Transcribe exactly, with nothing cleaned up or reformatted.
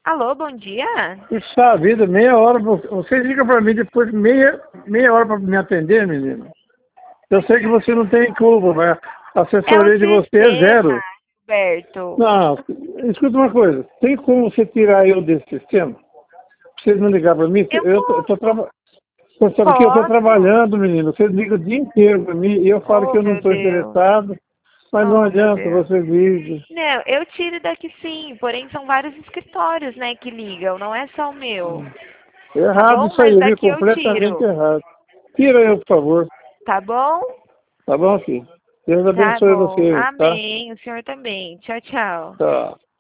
Alô, bom dia? Puxa vida, meia hora. vo- Vocês ligam para mim depois de meia, meia hora para me atender, menino. Eu sei que você não tem culpa, mas a É o assessoria de você é sistema, zero. Roberto. Não, escuta uma coisa. Tem como você tirar eu desse sistema? Pra vocês não ligar para mim? Eu Eu estou posso. trabalhando. Você sabe que eu estou Posso? trabalhando, menino. Vocês ligam o dia inteiro para mim e eu falo Oh, que eu não meu estou Deus. interessado, mas não Oh, meu adianta, Deus. vocês ligam. Não, eu tiro daqui sim, porém são vários escritórios, né, que ligam, não é só o meu. Tá Errado bom? isso aí, Mas eu vi daqui eu completamente tiro. errado. Tira eu, por favor. Tá bom? Tá bom, filho? Deus Tá abençoe bom. você, tá? Amém. O senhor também. Tchau, tchau. Tá.